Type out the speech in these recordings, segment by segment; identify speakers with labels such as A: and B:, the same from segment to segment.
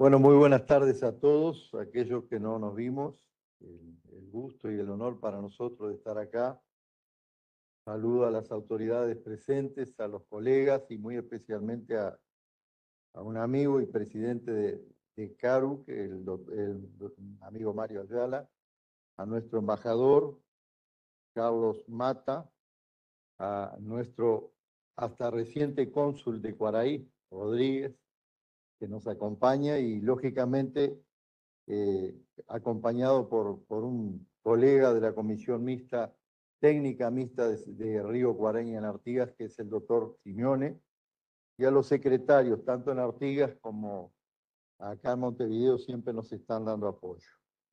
A: Bueno, muy buenas tardes a todos, aquellos que no nos vimos. El gusto y el honor para nosotros de estar acá. Saludo a las autoridades presentes, a los colegas y muy especialmente a un amigo y presidente de CARU, que el amigo Mario Ayala, a nuestro embajador Carlos Mata, a nuestro hasta reciente cónsul de Cuaraí, Rodríguez, que nos acompaña y lógicamente acompañado por un colega de la Comisión Mixta, Técnica Mixta de Río Cuareña en Artigas, que es el doctor Simeone, y a los secretarios, tanto en Artigas como acá en Montevideo, siempre nos están dando apoyo.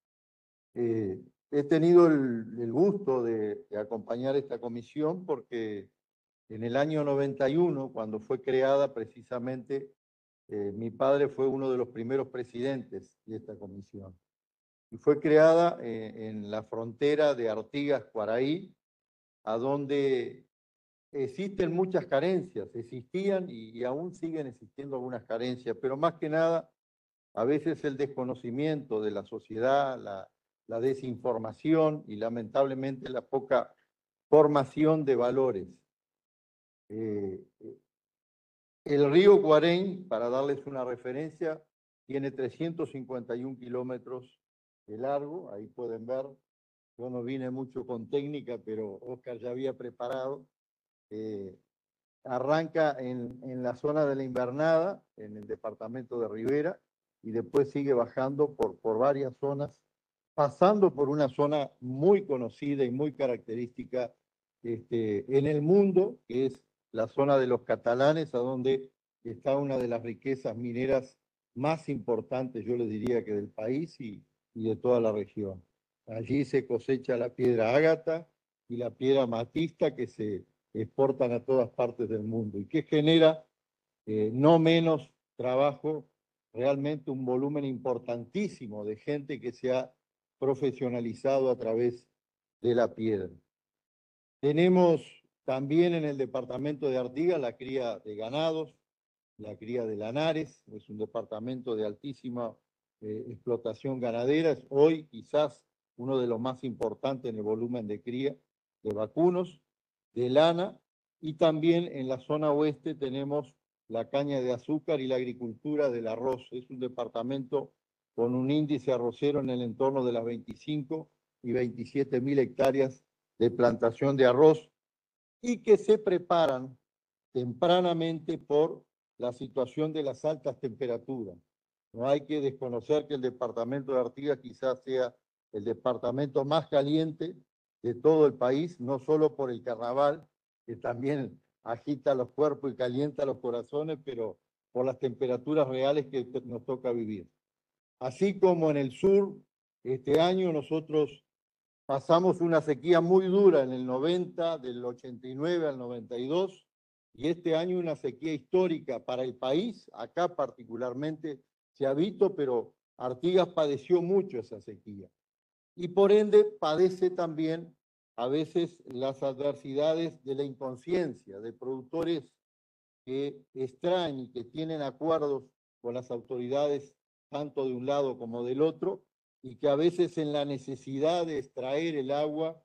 A: He tenido el gusto de acompañar esta comisión porque en el año 91, cuando fue creada precisamente, mi padre fue uno de los primeros presidentes de esta comisión. Y fue creada en la frontera de Artigas-Cuaraí, a donde existen muchas carencias, existían y aún siguen existiendo algunas carencias, pero más que nada, a veces el desconocimiento de la sociedad, la desinformación y lamentablemente la poca formación de valores. Eh, el río Cuarén, para darles una referencia, tiene 351 kilómetros de largo, ahí pueden ver. Yo no vine mucho con técnica, pero Oscar ya había preparado. Arranca en la zona de la Invernada, en el departamento de Rivera, y después sigue bajando por varias zonas, pasando por una zona muy conocida y muy característica en el mundo, que es la zona de los catalanes, a donde está una de las riquezas mineras más importantes, yo les diría que del país y de toda la región. Allí se cosecha la piedra ágata y la piedra amatista que se exportan a todas partes del mundo y que genera no menos trabajo, realmente un volumen importantísimo de gente que se ha profesionalizado a través de la piedra. Tenemos también en el departamento de Artigas la cría de ganados, la cría de lanares, es un departamento de altísima explotación ganadera, es hoy quizás uno de los más importantes en el volumen de cría de vacunos, de lana, y también en la zona oeste tenemos la caña de azúcar y la agricultura del arroz. Es un departamento con un índice arrocero en el entorno de las 25 y 27 mil hectáreas de plantación de arroz y que se preparan tempranamente por la situación de las altas temperaturas. No hay que desconocer que el departamento de Artigas quizás sea el departamento más caliente de todo el país, no solo por el carnaval, que también agita los cuerpos y calienta los corazones, pero por las temperaturas reales que nos toca vivir. Así como en el sur, este año nosotros pasamos una sequía muy dura en el 90, del 89 al 92, y este año una sequía histórica para el país, acá particularmente se ha visto, pero Artigas padeció mucho esa sequía. Y por ende padece también a veces las adversidades de la inconsciencia, de productores que extraen y que tienen acuerdos con las autoridades tanto de un lado como del otro, y que a veces en la necesidad de extraer el agua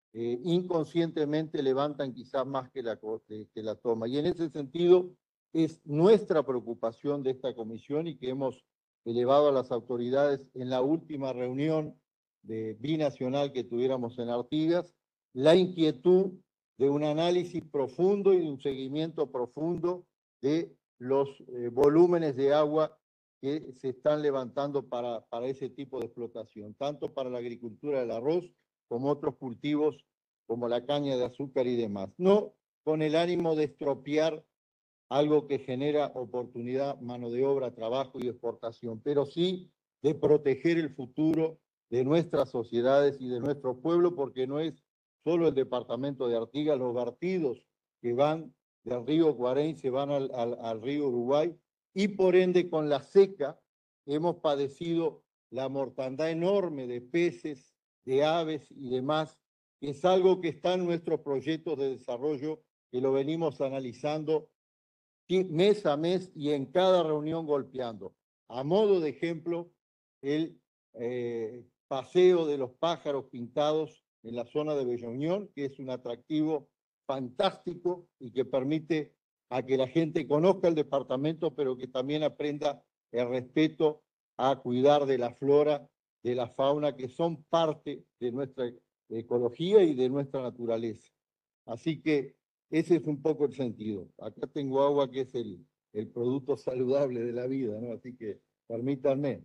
A: inconscientemente levantan quizás más que la toma. Y en ese sentido es nuestra preocupación de esta comisión y que hemos elevado a las autoridades en la última reunión de binacional que tuviéramos en Artigas, la inquietud de un análisis profundo y de un seguimiento profundo de los volúmenes de agua que se están levantando para ese tipo de explotación, tanto para la agricultura del arroz como otros cultivos como la caña de azúcar y demás. No con el ánimo de estropear algo que genera oportunidad, mano de obra, trabajo y exportación, pero sí de proteger el futuro de nuestras sociedades y de nuestro pueblo, porque no es solo el departamento de Artigas, los vertidos que van del río Cuarén se van al río Uruguay, y por ende con la seca hemos padecido la mortandad enorme de peces, de aves y demás, que es algo que está en nuestros proyectos de desarrollo, que lo venimos analizando mes a mes y en cada reunión golpeando. a modo de ejemplo, el paseo de los pájaros pintados en la zona de Bella Unión, que es un atractivo fantástico y que permite a que la gente conozca el departamento, pero que también aprenda el respeto a cuidar de la flora, de la fauna, que son parte de nuestra ecología y de nuestra naturaleza. Así que ese es un poco el sentido. Acá tengo agua, que es el producto saludable de la vida, ¿no? Así que permítanme.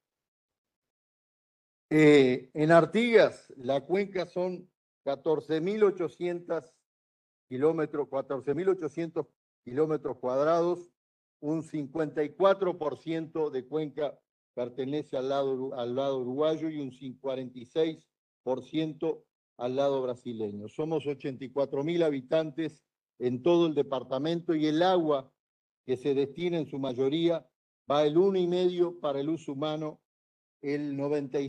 A: En Artigas, la cuenca son 14.800 kilómetros, 14.800 kilómetros cuadrados, un 54% de cuenca pertenece al lado uruguayo y un 46% al lado brasileño. Somos 84.000 habitantes en todo el departamento y el agua que se destina en su mayoría va el 1,5 para el uso humano, el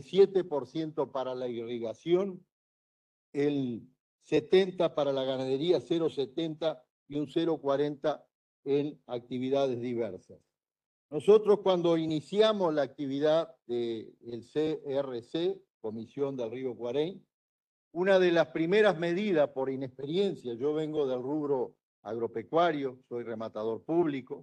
A: 97% para la irrigación, el 70% para la ganadería, 0,70 y un 0,40 en actividades diversas. Nosotros cuando iniciamos la actividad del CRC, Comisión del Río Cuarén, una de las primeras medidas por inexperiencia, yo vengo del rubro agropecuario, soy rematador público,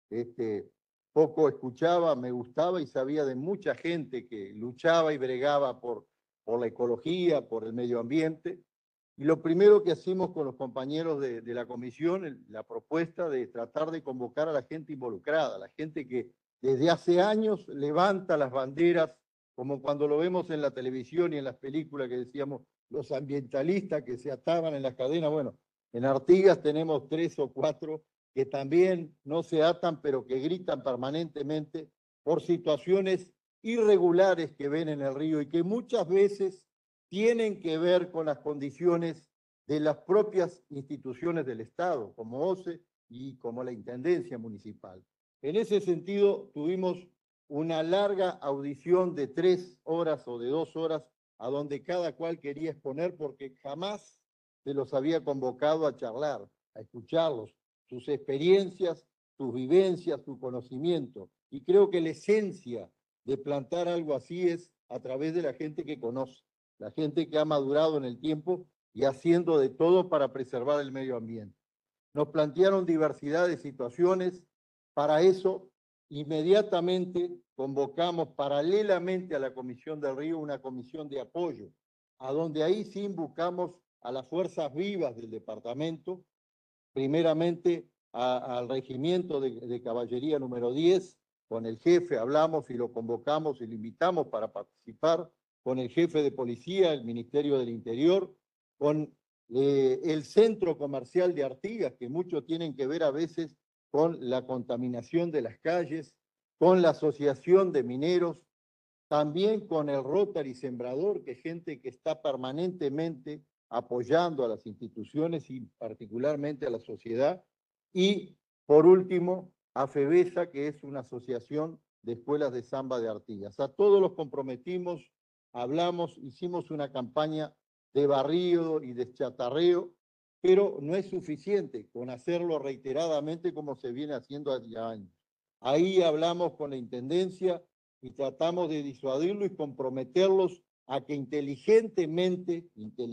A: poco escuchaba, me gustaba y sabía de mucha gente que luchaba y bregaba por la ecología, por el medio ambiente. Y lo primero que hacemos con los compañeros de la comisión, la propuesta de tratar de convocar a la gente involucrada, la gente que desde hace años levanta las banderas, como cuando lo vemos en la televisión y en las películas que decíamos, los ambientalistas que se ataban en las cadenas. Bueno, en Artigas tenemos 3 o 4 que también no se atan, pero que gritan permanentemente por situaciones irregulares que ven en el río y que muchas veces tienen que ver con las condiciones de las propias instituciones del Estado, como OCE y como la Intendencia Municipal. En ese sentido, tuvimos una larga audición de 3 horas o de 2 horas, a donde cada cual quería exponer, porque jamás se los había convocado a charlar, a escucharlos, sus experiencias, sus vivencias, su conocimiento. Y creo que la esencia de plantar algo así es a través de la gente que conoce, la gente que ha madurado en el tiempo y haciendo de todo para preservar el medio ambiente. Nos plantearon diversidad de situaciones. Para eso, inmediatamente convocamos paralelamente a la Comisión del Río una comisión de apoyo, a donde ahí sí invocamos a las fuerzas vivas del departamento, primeramente al regimiento de caballería número 10, con el jefe hablamos y lo convocamos y lo invitamos para participar, con el jefe de policía, el Ministerio del Interior, con el centro comercial de Artigas, que mucho tienen que ver a veces con la contaminación de las calles, con la Asociación de Mineros, también con el Rotary Sembrador, que es gente que está permanentemente apoyando a las instituciones y particularmente a la sociedad. Y, por último, a FEBESA, que es una asociación de escuelas de samba de Artigas. A todos los comprometimos, hablamos, hicimos una campaña de barrido y de chatarreo, pero no es suficiente con hacerlo reiteradamente como se viene haciendo hace años. Ahí hablamos con la Intendencia y tratamos de disuadirlo y comprometerlos a que inteligentemente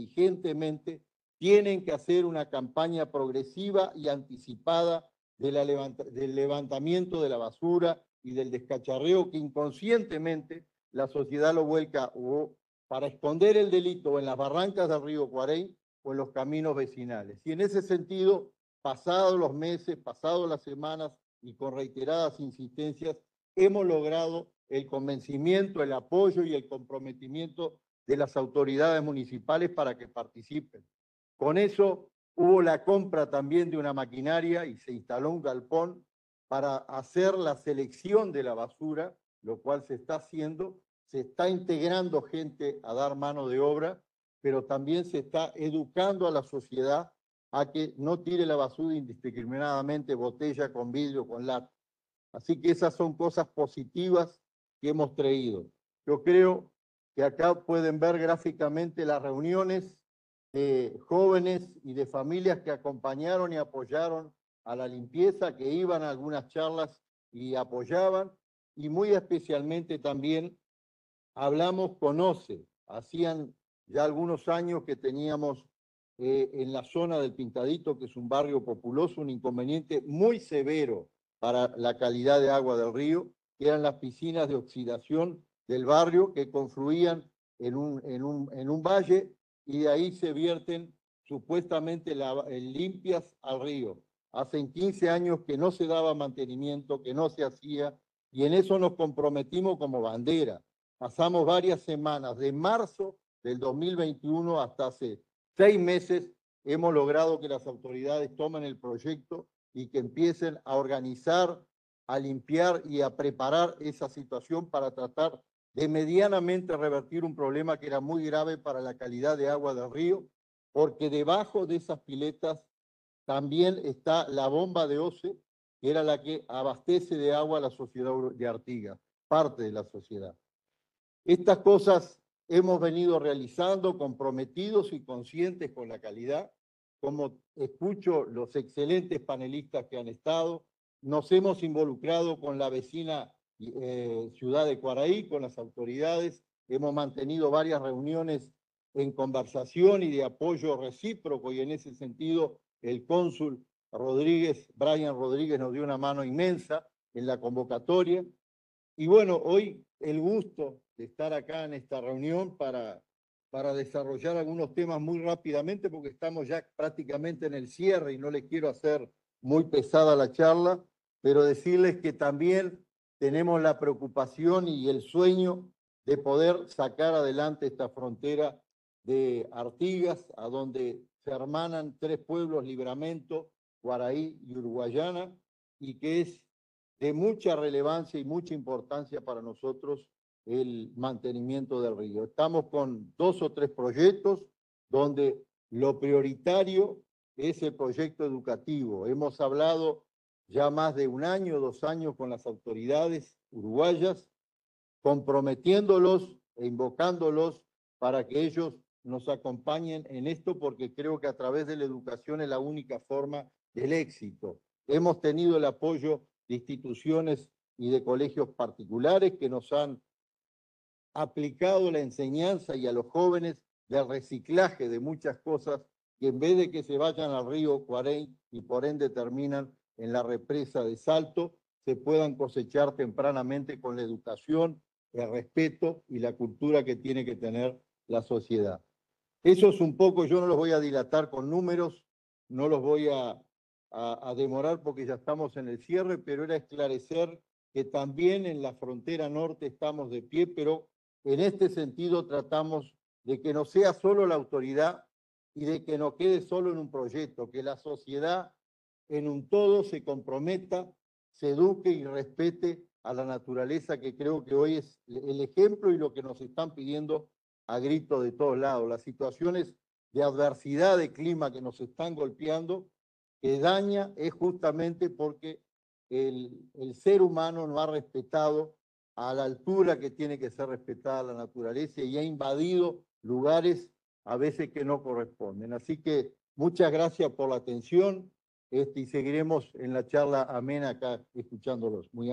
A: tienen que hacer una campaña progresiva y anticipada del levantamiento de la basura y del descacharreo que inconscientemente la sociedad lo vuelca o para esconder el delito en las barrancas del río Cuarén o en los caminos vecinales. Y en ese sentido, pasados los meses, pasadas las semanas y con reiteradas insistencias, hemos logrado el convencimiento, el apoyo y el comprometimiento de las autoridades municipales para que participen. Con eso hubo la compra también de una maquinaria y se instaló un galpón para hacer la selección de la basura, lo cual se está haciendo. Se está integrando gente a dar mano de obra, pero también se está educando a la sociedad a que no tire la basura indiscriminadamente, botella con vidrio, con lata. Así que esas son cosas positivas que hemos traído. Yo creo que acá pueden ver gráficamente las reuniones de jóvenes y de familias que acompañaron y apoyaron a la limpieza, que iban a algunas charlas y apoyaban. y muy especialmente también hablamos con OCE. Hacían ya algunos años que teníamos en la zona del Pintadito, que es un barrio populoso, un inconveniente muy severo para la calidad de agua del río, que eran las piscinas de oxidación del barrio que confluían en un valle y de ahí se vierten supuestamente limpias al río. Hace 15 años que no se daba mantenimiento, que no se hacía, y en eso nos comprometimos como bandera. Pasamos varias semanas, de marzo del 2021 hasta hace 6 meses, hemos logrado que las autoridades tomen el proyecto y que empiecen a organizar, a limpiar y a preparar esa situación para tratar de medianamente revertir un problema que era muy grave para la calidad de agua del río, porque debajo de esas piletas también está la bomba de OCE, que era la que abastece de agua a la sociedad de Artigas, parte de la sociedad. Estas cosas hemos venido realizando comprometidos y conscientes con la calidad. Como escucho los excelentes panelistas que han estado, nos hemos involucrado con la vecina ciudad de Quaraí, con las autoridades, hemos mantenido varias reuniones en conversación y de apoyo recíproco, y en ese sentido el cónsul Rodríguez, Brian Rodríguez, nos dio una mano inmensa en la convocatoria. Y bueno, hoy el gusto de estar acá en esta reunión para desarrollar algunos temas muy rápidamente, porque estamos ya prácticamente en el cierre y no les quiero hacer muy pesada la charla, pero decirles que también tenemos la preocupación y el sueño de poder sacar adelante esta frontera de Artigas, a donde se hermanan 3 pueblos, Libramento, Quaraí y Uruguayana, y que es de mucha relevancia y mucha importancia para nosotros el mantenimiento del río. Estamos con 2 o 3 proyectos donde lo prioritario es el proyecto educativo. Hemos hablado ya más de 1 año, 2 años con las autoridades uruguayas, comprometiéndolos e invocándolos para que ellos nos acompañen en esto, porque creo que a través de la educación es la única forma del éxito. Hemos tenido el apoyo de instituciones y de colegios particulares que nos han aplicado la enseñanza y a los jóvenes del reciclaje de muchas cosas que en vez de que se vayan al río Quaraí y por ende terminan en la represa de Salto, se puedan cosechar tempranamente con la educación, el respeto y la cultura que tiene que tener la sociedad. Eso es un poco, yo no los voy a dilatar con números, no los voy a demorar porque ya estamos en el cierre, pero era esclarecer que también en la frontera norte estamos de pie, pero en este sentido tratamos de que no sea solo la autoridad y de que no quede solo en un proyecto, que la sociedad en un todo se comprometa, se eduque y respete a la naturaleza, que creo que hoy es el ejemplo y lo que nos están pidiendo a gritos de todos lados. Las situaciones de adversidad de clima que nos están golpeando, que daña, es justamente porque el ser humano no ha respetado a la altura que tiene que ser respetada la naturaleza y ha invadido lugares a veces que no corresponden. Así que muchas gracias por la atención y seguiremos en la charla amena acá escuchándolos. Muy